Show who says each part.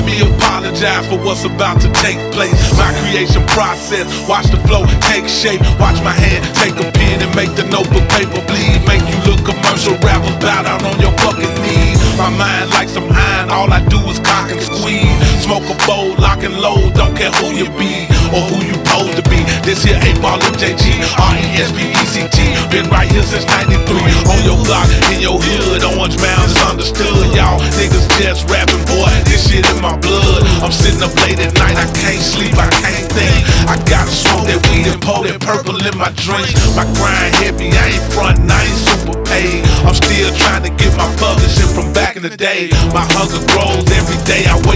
Speaker 1: Let me apologize for what's about to take place. My creation process, watch the flow take shape. Watch my hand take a pen and make the notebook paper bleed. Make you look commercial rappers, bow down on your fucking knees. My mind like some iron, all I do is cock and squeeze. Smoke a bowl, lock and load, don't care who you be or who you supposed to be. This here 8-Ball MJG, RESPECT. Been right here since 93. On your block, in your hood, Orange Mound is understood. Y'all niggas just rapping, boy, this shit in my blood. I'm sitting up late at night, I can't sleep, I can't think. I gotta smoke that weed and pour that purple in my drinks. My grind heavy, I ain't frontin', I ain't super paid. I'm still trying to get my publishing from back in the day. My hunger grows every day, I